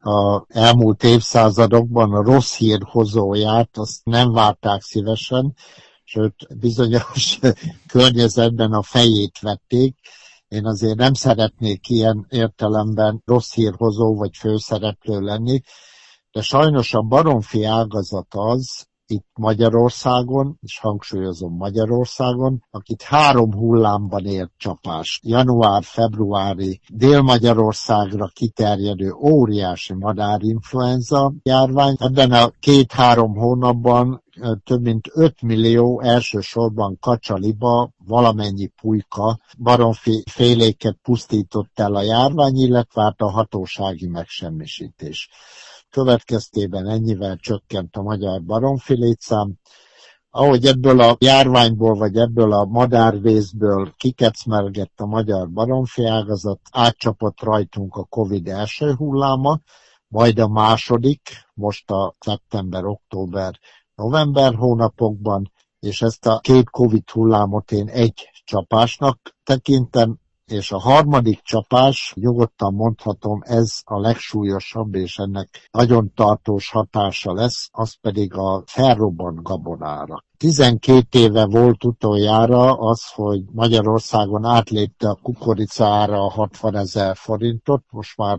az elmúlt évszázadokban a rossz hír hozóját, azt nem várták szívesen, sőt bizonyos környezetben a fejét vették. Én azért nem szeretnék ilyen értelemben rossz hírhozó vagy főszereplő lenni, de sajnos a baromfi ágazat az, itt Magyarországon, és hangsúlyozom Magyarországon, akit 3 hullámban ért csapás. Január-februári Dél-Magyarországra kiterjedő óriási madárinfluenza járvány. Ebben a 2-3 hónapban több mint 5 millió, elsősorban kacsaliba, valamennyi pulyka, baromfi féléket pusztított el a járvány, illetve hát a hatósági megsemmisítés. Következtében ennyivel csökkent a magyar baromfi létszám. Ahogy ebből a járványból, vagy ebből a madárvészből kikecmergett a magyar baromfi ágazat, átcsapott rajtunk a Covid első hulláma, majd a második, most a szeptember, október, november hónapokban, és ezt a 2 Covid hullámot én egy csapásnak tekintem, és a harmadik csapás, nyugodtan mondhatom, ez a legsúlyosabb, és ennek nagyon tartós hatása lesz, az pedig a felrobbant gabonára. 12 éve volt utoljára az, hogy Magyarországon átlépte a kukorica ára a 60 000 forintot, most már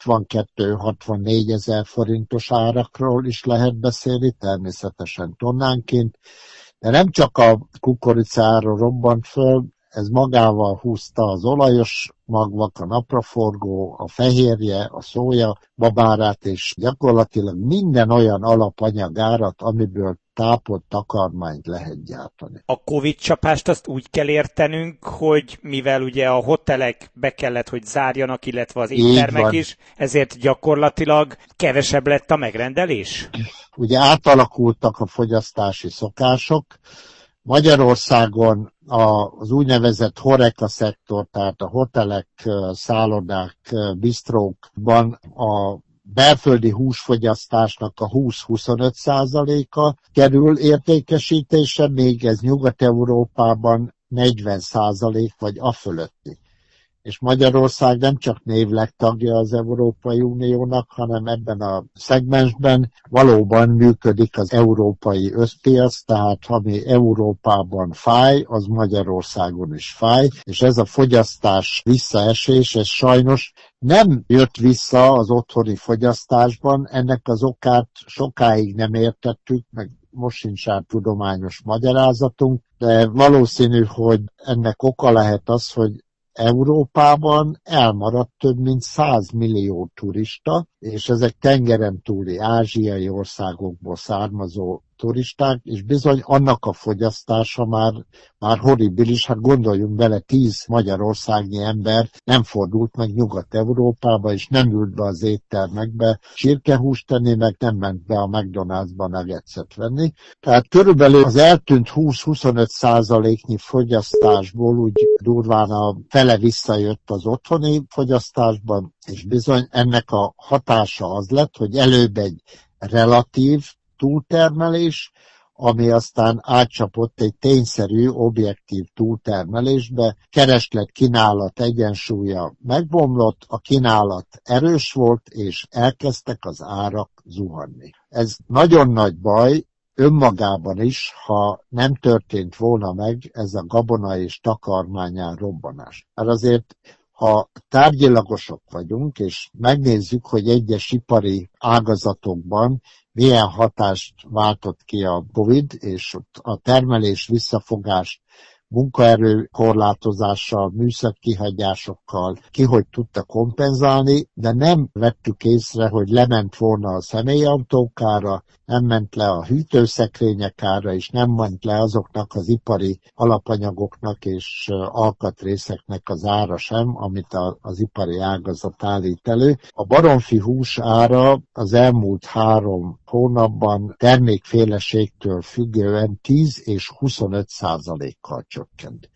62-64 000 forintos árakról is lehet beszélni, természetesen tonnánként, de nem csak a kukoricára robbant föl, ez magával húzta az olajos magvak, a napraforgó, a fehérje, a szója babárát, és gyakorlatilag minden olyan alapanyagárat, amiből tápot, takarmányt lehet gyártani. A Covid csapást azt úgy kell értenünk, hogy mivel ugye a hotelek be kellett, hogy zárjanak, illetve az éttermek is, ezért gyakorlatilag kevesebb lett a megrendelés? Ugye átalakultak a fogyasztási szokások. Magyarországon az úgynevezett HoReCa szektor, tehát a hotelek, szállodák, bistrókban a belföldi húsfogyasztásnak a 20-25%-a kerül értékesítésre, még ez Nyugat-Európában 40% vagy afölötti. És Magyarország nem csak névleg tagja az Európai Uniónak, hanem ebben a szegmensben valóban működik az európai összpiac, tehát ami Európában fáj, az Magyarországon is fáj, és ez a fogyasztás visszaesés, ez sajnos nem jött vissza az otthoni fogyasztásban, ennek az okát sokáig nem értettük, meg most sincs rá tudományos magyarázatunk, de valószínű, hogy ennek oka lehet az, hogy Európában elmaradt több mint 100 millió turista, és ezek tengeren túli ázsiai országokból származó turisták, és bizony annak a fogyasztása már horribilis, hát gondoljunk bele, 10 magyarországnyi ember nem fordult meg Nyugat-Európába, és nem ült be az éttermekbe csirkehúst tenni, meg nem ment be a McDonald'sba nuggetset venni. Tehát körülbelül az eltűnt 20-25%-nyi fogyasztásból úgy durván a fele visszajött az otthoni fogyasztásban, és bizony ennek a hatása az lett, hogy előbb egy relatív túltermelés, ami aztán átcsapott egy tényszerű, objektív túltermelésbe, kereslet-kínálat egyensúlya megbomlott, a kínálat erős volt, és elkezdtek az árak zuhanni. Ez nagyon nagy baj önmagában is, ha nem történt volna meg ez a gabona és takarmányár robbanás. Mert azért, ha tárgyilagosok vagyunk, és megnézzük, hogy egyes ipari ágazatokban milyen hatást váltott ki a Covid, és a termelés visszafogás munkaerő korlátozással, műszakkihagyásokkal hogy tudta kompenzálni, de nem vettük észre, hogy lement volna a személyautókára, nem ment le a hűtőszekrények ára, és nem ment le azoknak az ipari alapanyagoknak és alkatrészeknek az ára sem, amit az ipari ágazat állít elő. A baromfi hús ára az elmúlt 3 hónapban termékféleségtől függően 10 és 25%-kal csökkent.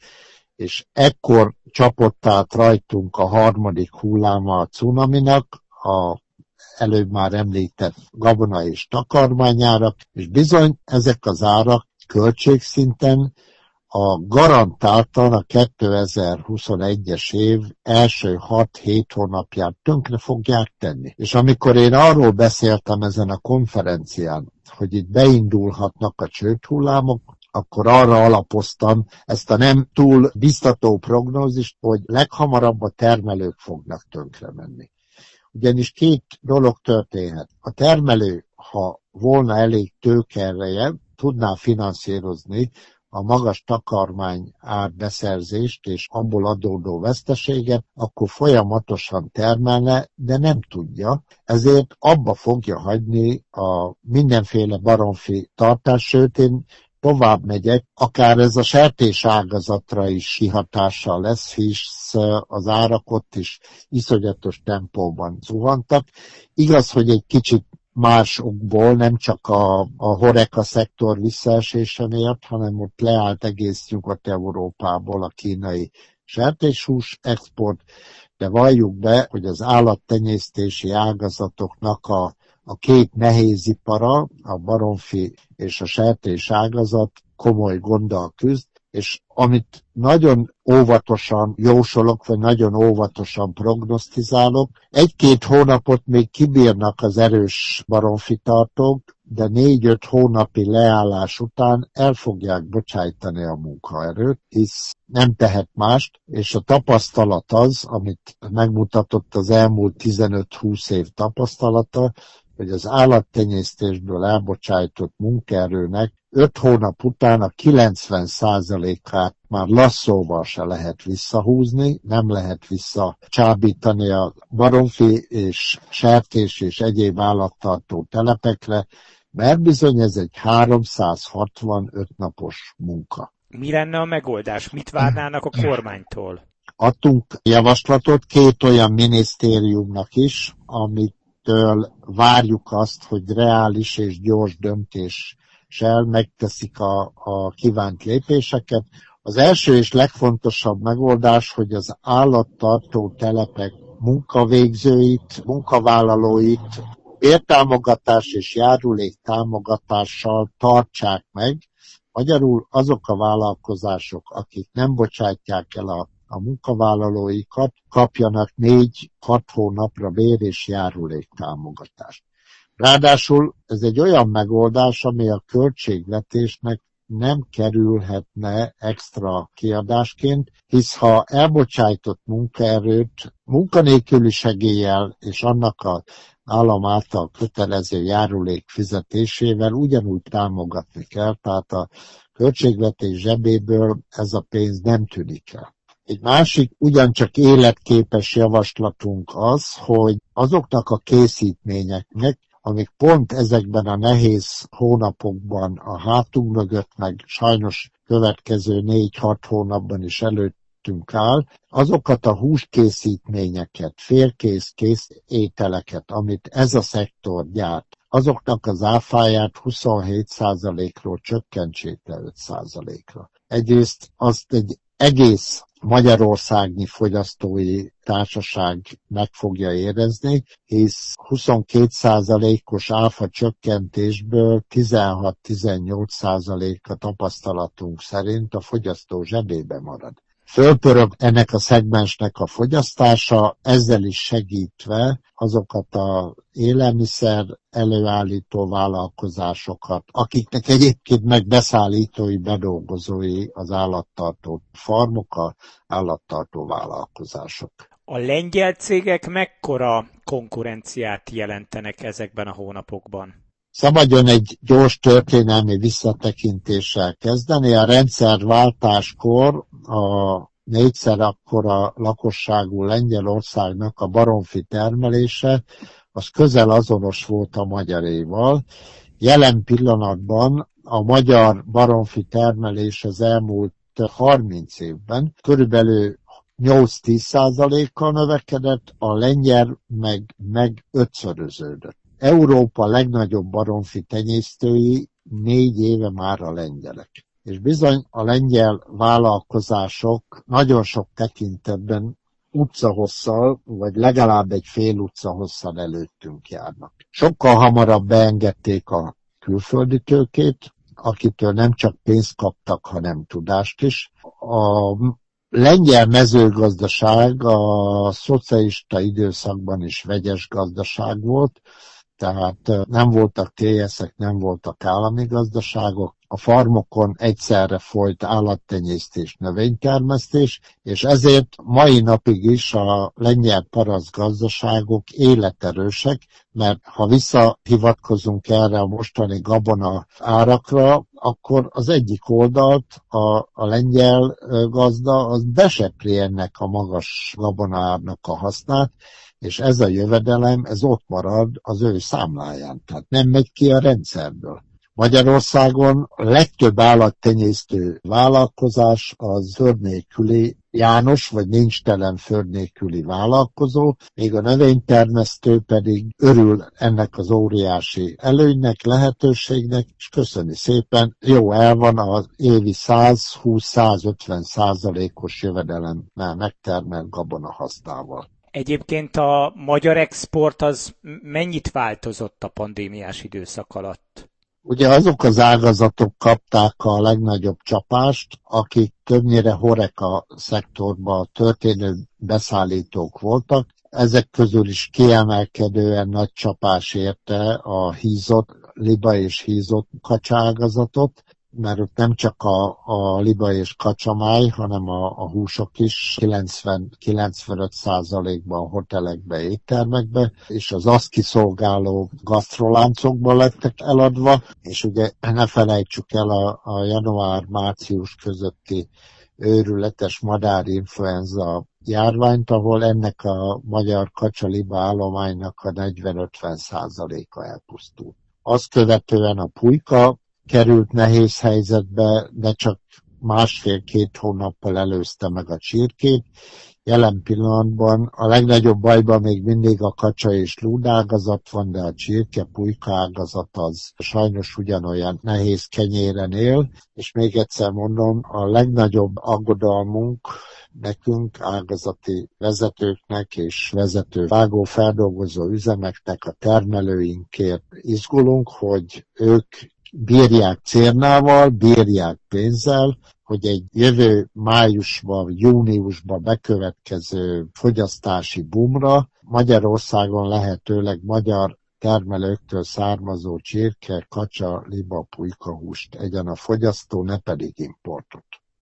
És csapott át rajtunk a harmadik hulláma a cunaminak, előbb már említett gabona és takarmányárak, és bizony ezek az árak költségszinten garantáltan a 2021-es év első 6-7 hónapját tönkre fogják tenni. És amikor én arról beszéltem ezen a konferencián, hogy itt beindulhatnak a csődhullámok, akkor arra alapoztam ezt a nem túl biztató prognózist, hogy leghamarabb a termelők fognak tönkre menni. Ugyanis két dolog történhet. A termelő, ha volna elég tőkeereje, tudná finanszírozni a magas takarmány árbeszerzést és abból adódó veszteséget, akkor folyamatosan termelne, de nem tudja, ezért abba fogja hagyni a mindenféle baromfi tartás, sőt én tovább megyek, akár ez a sertés ágazatra is kihatással lesz, hisz az árak ott is iszonyatos tempóban zuhantak. Igaz, hogy egy kicsit más okból, nem csak a horeca szektor visszaesése miatt, hanem ott leállt egész Nyugat-Európából a kínai sertéshús export, de valljuk be, hogy az állattenyésztési ágazatoknak a két nehézipara, a baromfi és a sertés ágazat komoly gonddal küzd, és amit nagyon óvatosan jósolok, vagy nagyon óvatosan prognosztizálok, 1-2 hónapot még kibírnak az erős baromfitartók, de 4-5 hónapi leállás után el fogják bocsájtani a munkaerőt, hisz nem tehet mást, és a tapasztalat az, amit megmutatott az elmúlt 15-20 év tapasztalata, hogy az állattenyésztésből elbocsájtott munkaerőnek 5 hónap után a 90%-át már lasszóval se lehet visszahúzni, nem lehet visszacsábítani a baromfi és sertés és egyéb állattartó telepekre, mert bizony ez egy 365 napos munka. Mi lenne a megoldás? Mit várnának a kormánytól? Adtunk javaslatot 2 olyan minisztériumnak is, amitől várjuk azt, hogy reális és gyors döntéssel megteszik a kívánt lépéseket. Az első és legfontosabb megoldás, hogy az állattartó telepek munkavégzőit, munkavállalóit bértámogatás és járuléktámogatással tartsák meg. Magyarul azok a vállalkozások, akik nem bocsátják el a munkavállalóikat, kapjanak 4-6 hónapra bér- és járuléktámogatást. Ráadásul ez egy olyan megoldás, ami a költségvetésnek nem kerülhetne extra kiadásként, hisz ha elbocsájtott munkaerőt munkanélküli segéllyel és annak az állam által kötelező járulék fizetésével ugyanúgy támogatni kell, tehát a költségvetés zsebéből ez a pénz nem tűnik el. Egy másik, ugyancsak életképes javaslatunk az, hogy azoknak a készítményeknek, amik pont ezekben a nehéz hónapokban a hátunk mögött, meg sajnos következő 4-6 hónapban is előttünk áll, azokat a húskészítményeket, félkész ételeket, amit ez a szektor gyárt, azoknak az áfáját 27%-ról csökkentsék le 5%-ra. Egyrészt azt egy egész magyarországi fogyasztói társaság meg fogja érezni, hisz 22%-os áfa csökkentésből 16-18%-a tapasztalatunk szerint a fogyasztó zsebébe marad. Fölpörög ennek a szegmensnek a fogyasztása, ezzel is segítve azokat az élelmiszer előállító vállalkozásokat, akiknek egyébként meg beszállítói, bedolgozói az állattartó farmok, az állattartó vállalkozások. A lengyel cégek mekkora konkurenciát jelentenek ezekben a hónapokban? Szabadjon egy gyors történelmi visszatekintéssel kezdeni. A rendszerváltáskor a 4-szer akkora lakosságú Lengyelországnak a baromfi termelése az közel azonos volt a magyaréval. Jelen pillanatban a magyar baromfi termelés az elmúlt 30 évben körülbelül 8-10%-kal növekedett, a lengyel meg 5-szöröződött. Európa legnagyobb baromfi tenyésztői 4 éve már a lengyelek. És bizony a lengyel vállalkozások nagyon sok tekintetben utcahosszal, vagy legalább egy fél utcahosszal előttünk járnak. Sokkal hamarabb beengedték a külföldi tőkét, akitől nem csak pénzt kaptak, hanem tudást is. A lengyel mezőgazdaság a szocialista időszakban is vegyes gazdaság volt, tehát nem voltak TS-ek, nem voltak állami gazdaságok, a farmokon egyszerre folyt állattenyésztés, növénytermesztés, és ezért mai napig is a lengyel paraszt gazdaságok életerősek, mert ha visszahivatkozunk erre a mostani gabona árakra, akkor az egyik oldalt a lengyel gazda az besepri ennek a magas gabonaárnak a hasznát, és ez a jövedelem, ez ott marad az ő számláján, tehát nem megy ki a rendszerből. Magyarországon a legtöbb állattenyésztő vállalkozás az föld nélküli János, vagy nincs telen föld nélküli vállalkozó, még a növénytermesztő pedig örül ennek az óriási előnynek, lehetőségnek, és köszöni szépen, jó el van az évi 120-150% jövedelemmel megtermelt gabona hasznával. Egyébként a magyar export az mennyit változott a pandémiás időszak alatt? Ugye azok az ágazatok kapták a legnagyobb csapást, akik többnyire HoReCa szektorban történő beszállítók voltak. Ezek közül is kiemelkedően nagy csapás érte a hízott, liba és hízott kacsaágazatot, mert ott nem csak a liba és kacsamáj, hanem a húsok is 90-95%-ban hotelekbe, éttermekbe, és az azt kiszolgáló gasztroláncokban lettek eladva, és ugye ne felejtsük el a január-március közötti őrületes madárinfluenza járványt, ahol ennek a magyar kacsaliba állománynak a 40-50%-a elpusztult. Azt követően a pulyka került nehéz helyzetbe, de csak 1,5-2 hónappal előzte meg a csirkét. Jelen pillanatban a legnagyobb bajban még mindig a kacsa és lúd ágazat van, de a csirke-pulyka ágazat az sajnos ugyanolyan nehéz kenyéren él, és még egyszer mondom, a legnagyobb aggodalmunk nekünk, ágazati vezetőknek és vezető vágó-feldolgozó üzemeknek, a termelőinkért izgulunk, hogy ők bírják cérnával, bírják pénzzel, hogy egy jövő májusban, júniusban bekövetkező fogyasztási boomra Magyarországon lehetőleg magyar termelőktől származó csirke, kacsa, liba, pulyka húst egyen a fogyasztó, ne pedig importot.